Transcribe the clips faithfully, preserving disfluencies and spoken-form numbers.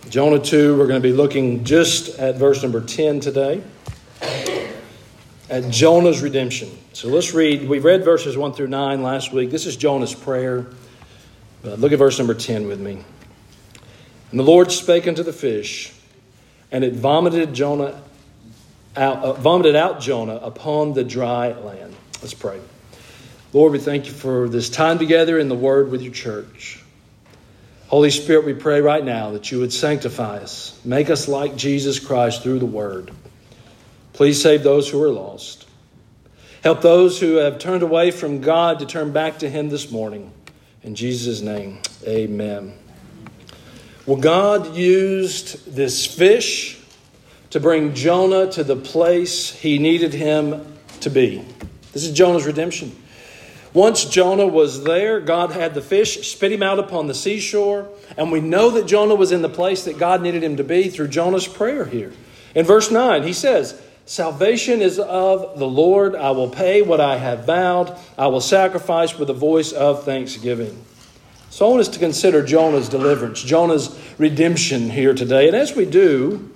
Jonah two, we're going to be looking just at verse number ten today. At Jonah's redemption. So let's read. We read verses one through nine last week. This is Jonah's prayer. Uh, look at verse number ten with me. And the Lord spake unto the fish, and it vomited Jonah out, uh, vomited out Jonah upon the dry land. Let's pray. Lord, we thank you for this time together in the Word with your church. Holy Spirit, we pray right now that you would sanctify us, make us like Jesus Christ through the Word. Please save those who are lost. Help those who have turned away from God to turn back to Him this morning. In Jesus' name, amen. Well, God used this fish to bring Jonah to the place He needed him to be. This is Jonah's redemption. Once Jonah was there, God had the fish spit him out upon the seashore. And we know that Jonah was in the place that God needed him to be through Jonah's prayer here. In verse nine, he says, "Salvation is of the Lord. I will pay what I have vowed. I will sacrifice with a voice of thanksgiving." So I want us to consider Jonah's deliverance, Jonah's redemption here today. And as we do,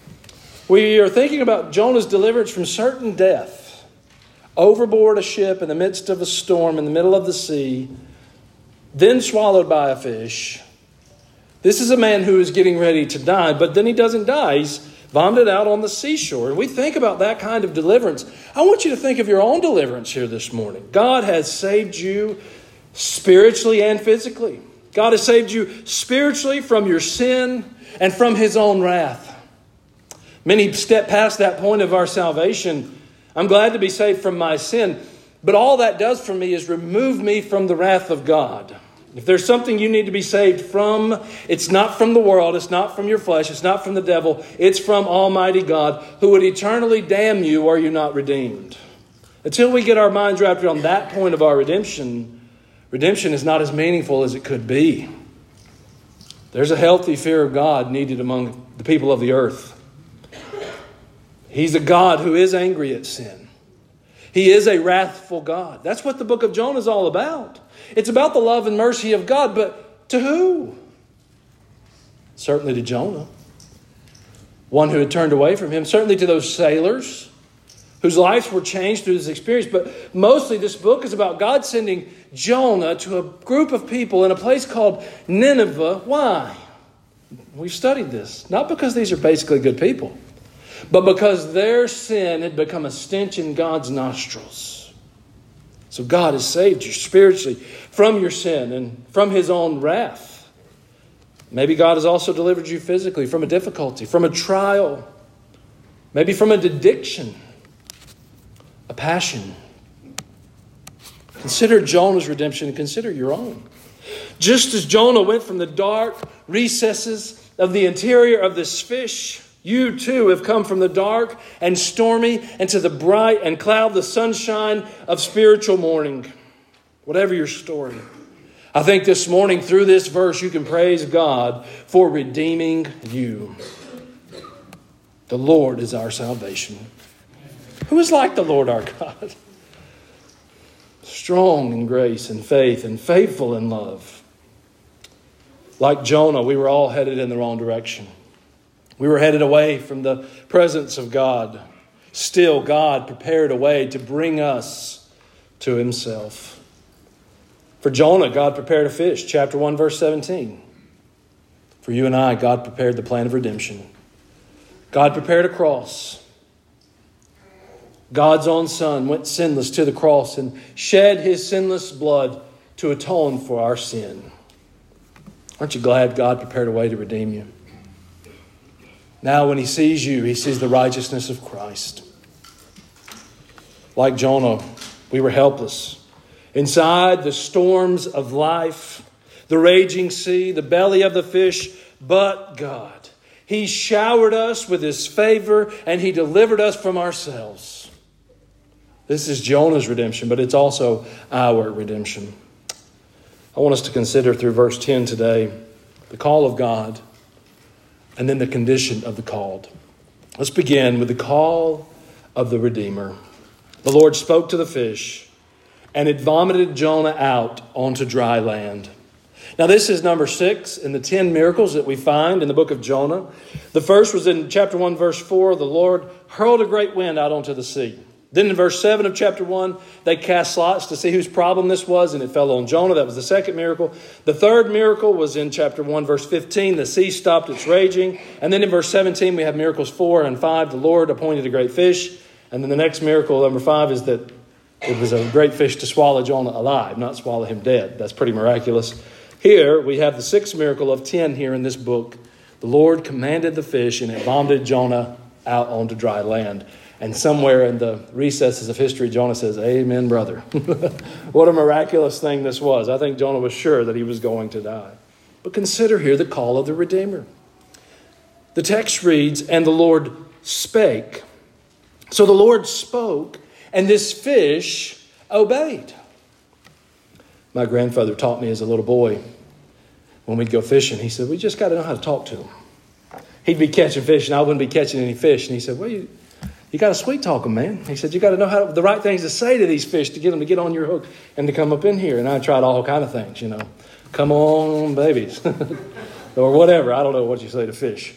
we are thinking about Jonah's deliverance from certain death. Overboard a ship in the midst of a storm in the middle of the sea, then swallowed by a fish. This is a man who is getting ready to die, but then he doesn't die. He's vomited out on the seashore. And we think about that kind of deliverance. I want you to think of your own deliverance here this morning. God has saved you spiritually and physically. God has saved you spiritually from your sin and from His own wrath. Many step past that point of our salvation. I'm glad to be saved from my sin, but all that does for me is remove me from the wrath of God. If there's something you need to be saved from, it's not from the world, it's not from your flesh, it's not from the devil, it's from Almighty God, who would eternally damn you were you not redeemed. Until we get our minds wrapped around that point of our redemption, redemption is not as meaningful as it could be. There's a healthy fear of God needed among the people of the earth. He's a God who is angry at sin. He is a wrathful God. That's what the book of Jonah is all about. It's about the love and mercy of God, but to who? Certainly to Jonah, one who had turned away from him. Certainly to those sailors whose lives were changed through this experience. But mostly this book is about God sending Jonah to a group of people in a place called Nineveh. Why? We've studied this. Not because these are basically good people, but because their sin had become a stench in God's nostrils. So God has saved you spiritually from your sin and from His own wrath. Maybe God has also delivered you physically from a difficulty, from a trial, maybe from an addiction, a passion. Consider Jonah's redemption and consider your own. Just as Jonah went from the dark recesses of the interior of this fish, you too have come from the dark and stormy into the bright and cloud the sunshine of spiritual morning. Whatever your story, I think this morning through this verse you can praise God for redeeming you. The Lord is our salvation. Who is like the Lord our God? Strong in grace and faith and faithful in love. Like Jonah, we were all headed in the wrong direction. We were headed away from the presence of God. Still, God prepared a way to bring us to Himself. For Jonah, God prepared a fish. Chapter one, verse seventeen. For you and I, God prepared the plan of redemption. God prepared a cross. God's own Son went sinless to the cross and shed His sinless blood to atone for our sin. Aren't you glad God prepared a way to redeem you? Now when He sees you, He sees the righteousness of Christ. Like Jonah, we were helpless. Inside the storms of life, the raging sea, the belly of the fish, but God. He showered us with His favor and He delivered us from ourselves. This is Jonah's redemption, but it's also our redemption. I want us to consider through verse ten today the call of God and then the condition of the called. Let's begin with the call of the Redeemer. The Lord spoke to the fish, and it vomited Jonah out onto dry land. Now, this is number six in the ten miracles that we find in the book of Jonah. The first was in chapter one, verse four. The Lord hurled a great wind out onto the sea. Then in verse seven of chapter one, they cast lots to see whose problem this was, and it fell on Jonah. That was the second miracle. The third miracle was in chapter one, verse fifteen. The sea stopped its raging. And then in verse seventeen, we have miracles four and five. The Lord appointed a great fish. And then the next miracle, number five, is that it was a great fish to swallow Jonah alive, not swallow him dead. That's pretty miraculous. Here, we have the sixth miracle of ten here in this book. The Lord commanded the fish, and it vomited Jonah out onto dry land. And somewhere in the recesses of history, Jonah says, "Amen, brother." What a miraculous thing this was. I think Jonah was sure that he was going to die. But consider here the call of the Redeemer. The text reads, "And the Lord spake." So the Lord spoke, and this fish obeyed. My grandfather taught me as a little boy, when we'd go fishing, he said, we just got to know how to talk to him. He'd be catching fish, and I wouldn't be catching any fish. And he said, well, you, you got to sweet talk them, man. He said, you got to know how the right things to say to these fish to get them to get on your hook and to come up in here. And I tried all kind of things, you know. Come on, babies. Or whatever. I don't know what you say to fish.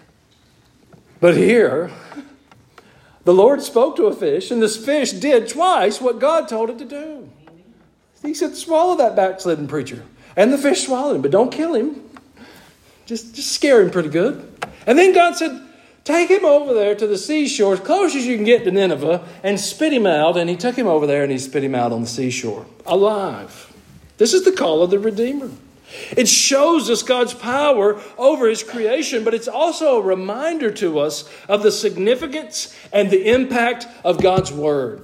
But here, the Lord spoke to a fish, and this fish did twice what God told it to do. He said, swallow that backslidden preacher. And the fish swallowed him, but don't kill him. Just, just scare him pretty good. And then God said, take him over there to the seashore, as close as you can get to Nineveh, and spit him out. And he took him over there, and he spit him out on the seashore, alive. This is the call of the Redeemer. It shows us God's power over His creation, but it's also a reminder to us of the significance and the impact of God's Word.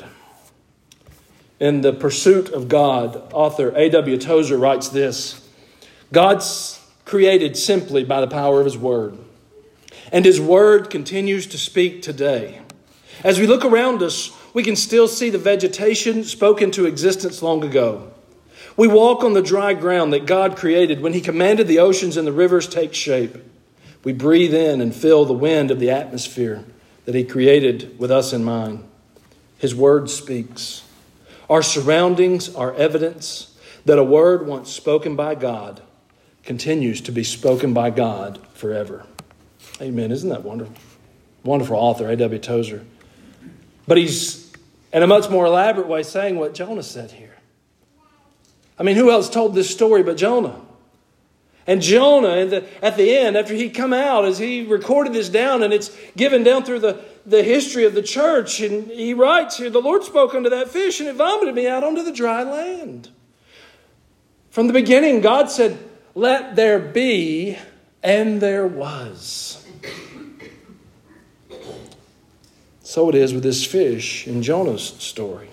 In The Pursuit of God, author A W Tozer writes this: God's created simply by the power of His Word, and His Word continues to speak today. As we look around us, we can still see the vegetation spoken to existence long ago. We walk on the dry ground that God created when He commanded the oceans and the rivers take shape. We breathe in and feel the wind of the atmosphere that He created with us in mind. His Word speaks. Our surroundings are evidence that a word once spoken by God continues to be spoken by God forever. Amen. Isn't that wonderful? Wonderful author, A W Tozer. But he's, in a much more elaborate way, saying what Jonah said here. I mean, who else told this story but Jonah? And Jonah, at the, at the end, after he come out, as he recorded this down, and it's given down through the, the history of the church, and he writes here, the Lord spoke unto that fish, and it vomited me out onto the dry land. From the beginning, God said, let there be, and there was. So it is with this fish in Jonah's story.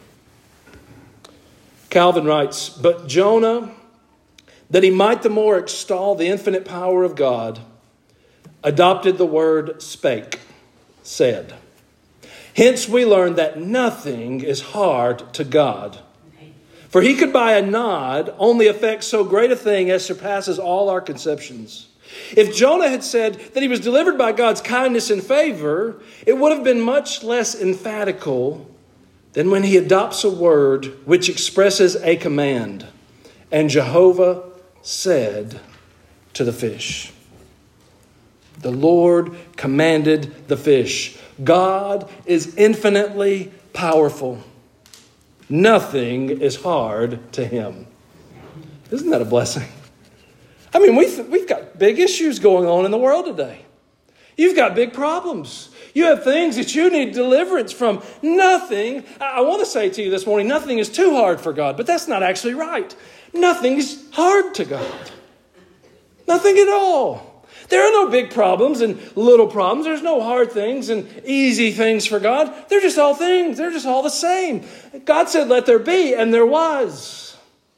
Calvin writes, but Jonah, that he might the more extol the infinite power of God, adopted the word spake, said. Hence we learn that nothing is hard to God. For He could by a nod only effect so great a thing as surpasses all our conceptions. If Jonah had said that he was delivered by God's kindness and favor, it would have been much less emphatical than when he adopts a word which expresses a command. And Jehovah said to the fish. The Lord commanded the fish. God is infinitely powerful. Nothing is hard to Him. Isn't that a blessing? I mean, we've, we've got big issues going on in the world today. You've got big problems. You have things that you need deliverance from. Nothing, I want to say to you this morning, nothing is too hard for God, but that's not actually right. Nothing is hard to God. Nothing at all. There are no big problems and little problems. There's no hard things and easy things for God. They're just all things. They're just all the same. God said, let there be, and there was.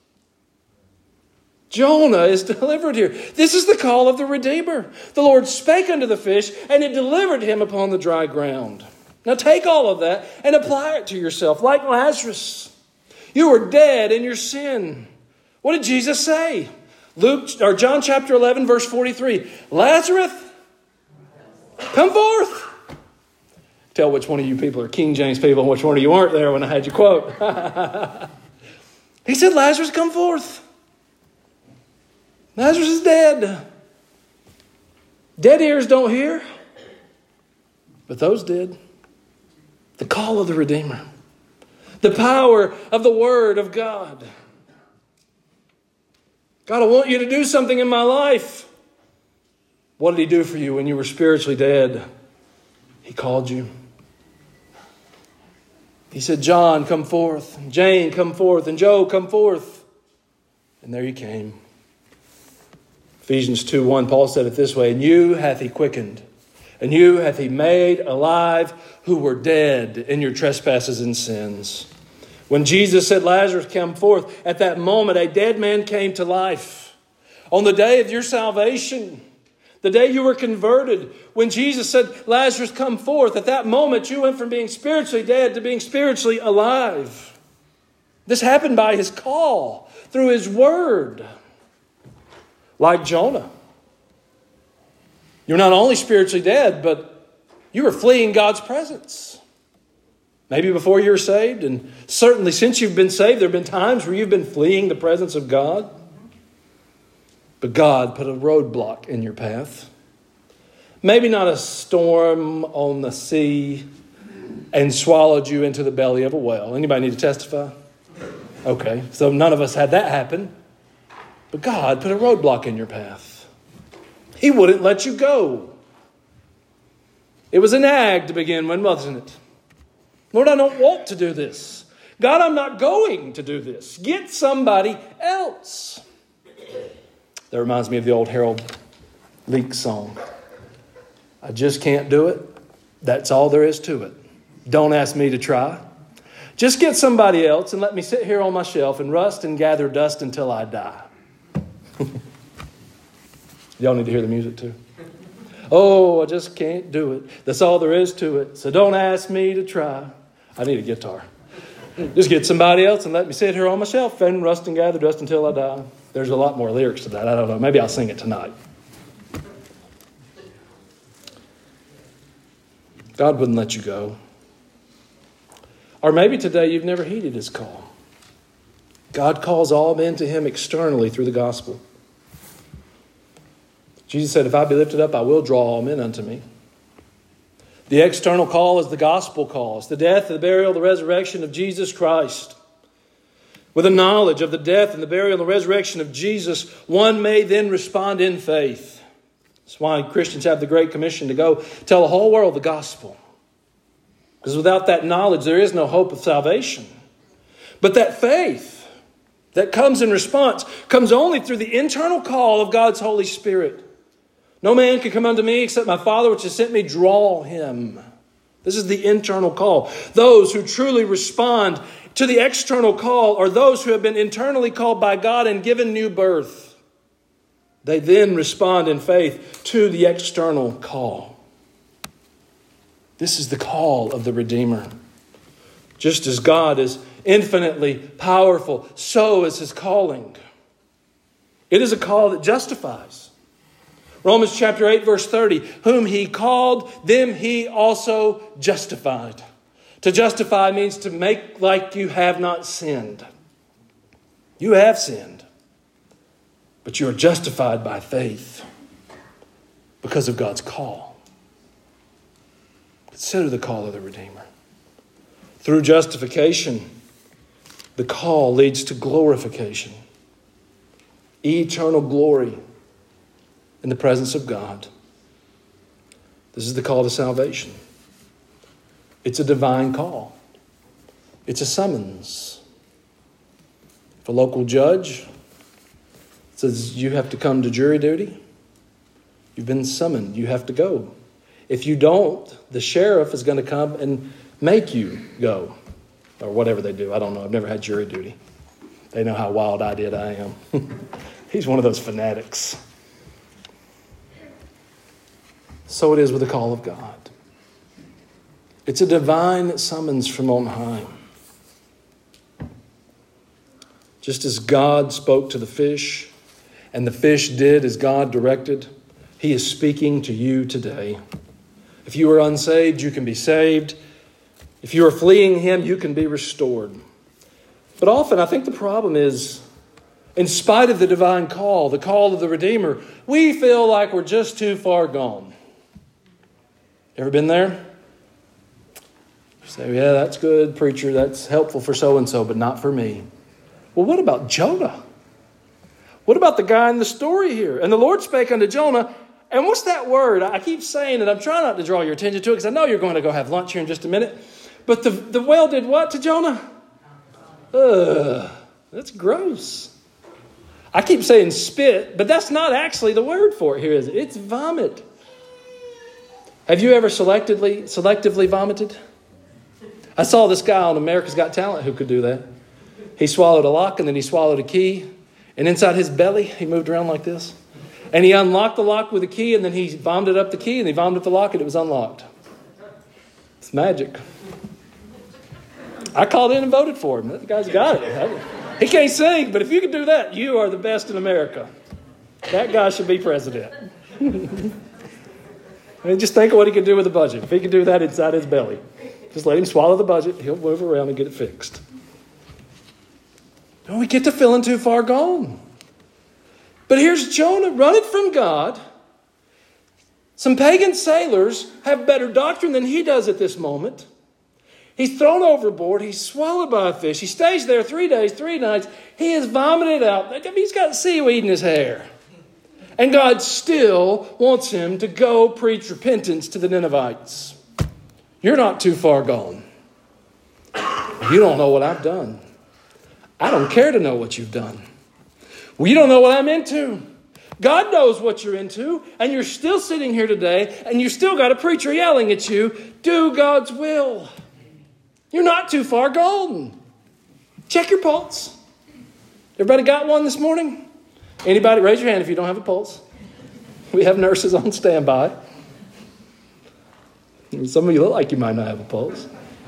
Jonah is delivered here. This is the call of the Redeemer. The Lord spake unto the fish, and it delivered him upon the dry ground. Now take all of that and apply it to yourself. Like Lazarus, you were dead in your sin. What did Jesus say? Luke or John chapter eleven, verse forty-three. Lazarus, come forth. Tell which one of you people are King James people and which one of you weren't there when I had you quote. He said, Lazarus, come forth. Lazarus is dead. Dead ears don't hear, but those did. The call of the Redeemer. The power of the Word of God. God, I want you to do something in my life. What did He do for you when you were spiritually dead? He called you. He said, John, come forth. Jane, come forth. And Joe, come forth. And there you came. Ephesians two one, Paul said it this way, and you hath He quickened, and you hath He made alive who were dead in your trespasses and sins. When Jesus said, Lazarus, come forth, at that moment a dead man came to life. On the day of your salvation, the day you were converted, when Jesus said, Lazarus, come forth, at that moment you went from being spiritually dead to being spiritually alive. This happened by His call, through His word. Like Jonah. You're not only spiritually dead, but you were fleeing God's presence. Maybe before you were saved, and certainly since you've been saved, there have been times where you've been fleeing the presence of God. But God put a roadblock in your path. Maybe not a storm on the sea and swallowed you into the belly of a whale. Anybody need to testify? Okay, so none of us had that happen. But God put a roadblock in your path. He wouldn't let you go. It was a nag to begin with, wasn't it? Lord, I don't want to do this. God, I'm not going to do this. Get somebody else. That reminds me of the old Harold Leake song. I just can't do it. That's all there is to it. Don't ask me to try. Just get somebody else and let me sit here on my shelf and rust and gather dust until I die. Y'all need to hear the music too. Oh, I just can't do it. That's all there is to it. So don't ask me to try. I need a guitar. Just get somebody else and let me sit here on my shelf and rust and gather dust until I die. There's a lot more lyrics to that. I don't know. Maybe I'll sing it tonight. God wouldn't let you go. Or maybe today you've never heeded His call. God calls all men to Him externally through the gospel. Jesus said, if I be lifted up, I will draw all men unto me. The external call is the gospel call. It's the death, the burial, the resurrection of Jesus Christ. With a knowledge of the death and the burial and the resurrection of Jesus, one may then respond in faith. That's why Christians have the Great Commission to go tell the whole world the gospel. Because without that knowledge, there is no hope of salvation. But that faith that comes in response comes only through the internal call of God's Holy Spirit. No man can come unto me except my Father which has sent me draw him. This is the internal call. Those who truly respond to the external call are those who have been internally called by God and given new birth. They then respond in faith to the external call. This is the call of the Redeemer. Just as God is infinitely powerful, so is His calling. It is a call that justifies. Romans chapter eight, verse thirty, whom He called, them He also justified. To justify means to make like you have not sinned. You have sinned, but you are justified by faith because of God's call. Consider the call of the Redeemer. Through justification, the call leads to glorification. Eternal glory in the presence of God. This is the call to salvation. It's a divine call. It's a summons. If a local judge says you have to come to jury duty, you've been summoned. You have to go. If you don't, the sheriff is going to come and make you go. Or whatever they do. I don't know. I've never had jury duty. They know how wild-eyed I am. He's one of those fanatics. So it is with the call of God. It's a divine summons from on high. Just as God spoke to the fish, and the fish did as God directed, He is speaking to you today. If you are unsaved, you can be saved. If you are fleeing Him, you can be restored. But often, I think the problem is In spite of the divine call, the call of the Redeemer, we feel like we're just too far gone. Ever been there? You say, yeah, that's good, preacher. That's helpful for so-and-so, but not for me. Well, what about Jonah? What about the guy in the story here? And the Lord spake unto Jonah. And what's that word? I keep saying it. I'm trying not to draw your attention to it because I know you're going to go have lunch here in just a minute. But the, the whale did what to Jonah? Ugh, that's gross. I keep saying spit, but that's not actually the word for it here, is it? It's vomit. Have you ever selectively, selectively vomited? I saw this guy on America's Got Talent who could do that. He swallowed a lock and then he swallowed a key. And inside his belly, he moved around like this. And he unlocked the lock with a key and then he vomited up the key and he vomited up the lock and it was unlocked. It's magic. I called in and voted for him. That guy's got it. He can't sing, but if you can do that, you are the best in America. That guy should be president. I mean, just think of what he could do with the budget. If he could do that inside his belly, just let him swallow the budget. He'll move around and get it fixed. Don't we get to feeling too far gone? But here's Jonah running from God. Some pagan sailors have better doctrine than he does at this moment. He's thrown overboard. He's swallowed by a fish. He stays there three days, three nights. He is vomited out. He's got seaweed in his hair. And God still wants him to go preach repentance to the Ninevites. You're not too far gone. You don't know what I've done. I don't care to know what you've done. Well, you don't know what I'm into. God knows what you're into, and you're still sitting here today, and you still got a preacher yelling at you, do God's will. You're not too far gone. Check your pulse. Everybody got one this morning? Anybody? Raise your hand if you don't have a pulse. We have nurses on standby. Some of you look like you might not have a pulse.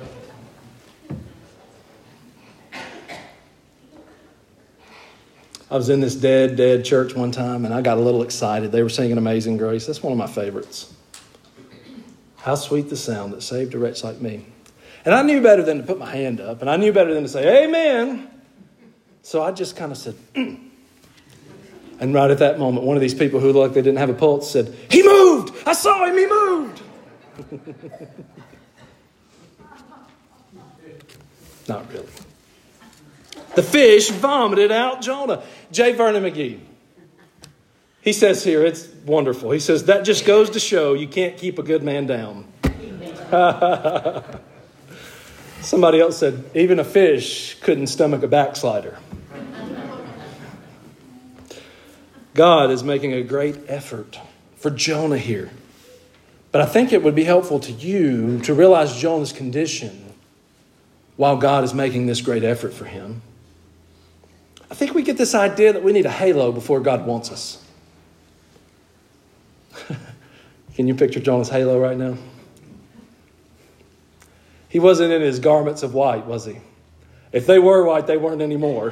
I was in this dead, dead church one time, and I got a little excited. They were singing Amazing Grace. That's one of my favorites. How sweet the sound that saved a wretch like me. And I knew better than to put my hand up, and I knew better than to say, amen. So I just kind of said, mm. And right at that moment, one of these people who looked like they didn't have a pulse said, he moved! I saw him, he moved! Not really. The fish vomited out Jonah. J. Vernon McGee. He says here, it's wonderful. He says, that just goes to show you can't keep a good man down. Somebody else said, even a fish couldn't stomach a backslider. God is making a great effort for Jonah here. But I think it would be helpful to you to realize Jonah's condition while God is making this great effort for him. I think we get this idea that we need a halo before God wants us. Can you picture Jonah's halo right now? He wasn't in his garments of white, was he? If they were white, they weren't anymore.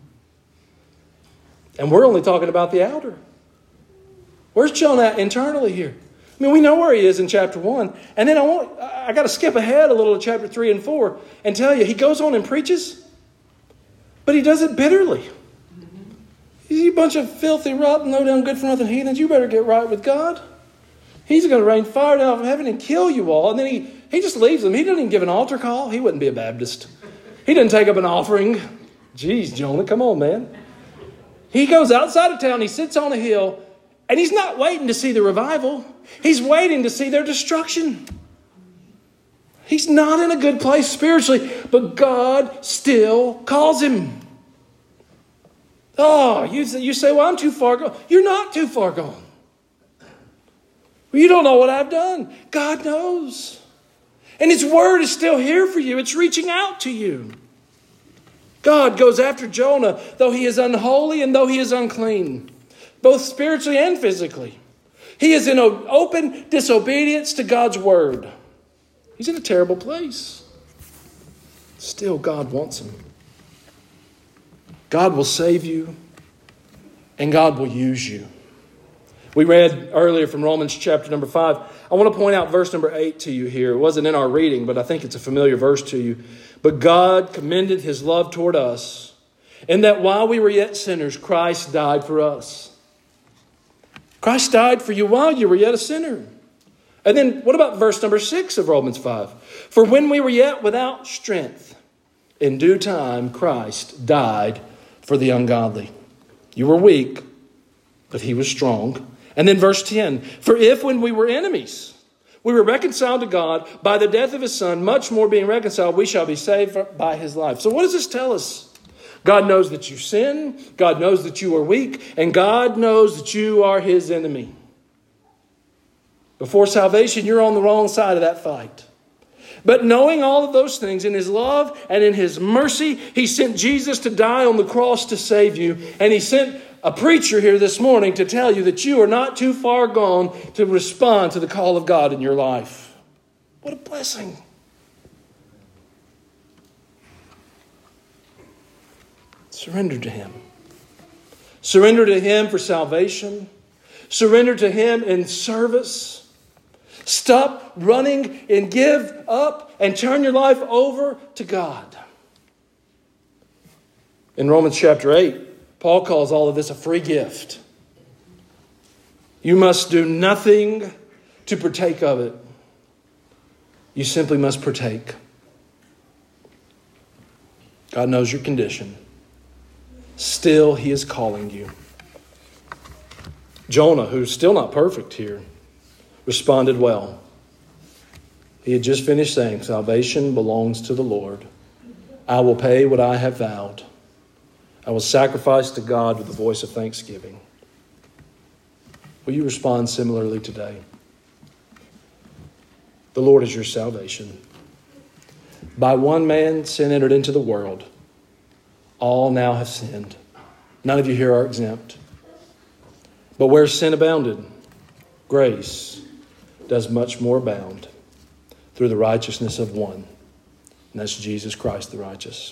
And we're only talking about the outer. Where's Jonah at internally here? I mean, we know where he is in chapter one. And then I want I got to skip ahead a little to chapter three and four and tell you, he goes on and preaches, but he does it bitterly. You bunch of filthy, rotten, low-down, good-for-nothing heathens, you better get right with God. He's going to rain fire down from heaven and kill you all. And then he, he just leaves them. He doesn't even give an altar call. He wouldn't be a Baptist. He doesn't take up an offering. Jeez, Jonah, come on, man. He goes outside of town. He sits on a hill. And he's not waiting to see the revival. He's waiting to see their destruction. He's not in a good place spiritually. But God still calls him. Oh, you, you say, well, I'm too far gone. You're not too far gone. You don't know what I've done. God knows. And His word is still here for you. It's reaching out to you. God goes after Jonah, though he is unholy and though he is unclean, both spiritually and physically. He is in open disobedience to God's word. He's in a terrible place. Still, God wants him. God will save you, and God will use you. We read earlier from Romans chapter number five. I want to point out verse number eight to you here. It wasn't in our reading, but I think it's a familiar verse to you. But God commended His love toward us, And that while we were yet sinners, Christ died for us. Christ died for you while you were yet a sinner. And then what about verse number six of Romans five? For when we were yet without strength, in due time Christ died for the ungodly. You were weak, but he was strong. And then verse ten, for if when we were enemies, we were reconciled to God by the death of his Son, much more being reconciled, we shall be saved by his life. So what does this tell us? God knows that you sin. God knows that you are weak. And God knows that you are his enemy. Before salvation, you're on the wrong side of that fight. But knowing all of those things, in his love and in his mercy, he sent Jesus to die on the cross to save you. And he sent a preacher here this morning to tell you that you are not too far gone to respond to the call of God in your life. What a blessing. Surrender to him. Surrender to him for salvation. Surrender to him in service. Stop running and give up and turn your life over to God. In Romans chapter eight, Paul calls all of this a free gift. You must do nothing to partake of it. You simply must partake. God knows your condition. Still, he is calling you. Jonah, who's still not perfect here, responded well. He had just finished saying, salvation belongs to the Lord. I will pay what I have vowed. I will sacrifice to God with a voice of thanksgiving. Will you respond similarly today? The Lord is your salvation. By one man, sin entered into the world. All now have sinned. None of you here are exempt. But where sin abounded, grace does much more abound through the righteousness of one. And that's Jesus Christ the righteous.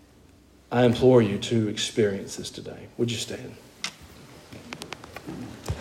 I implore you to experience this today. Would you stand?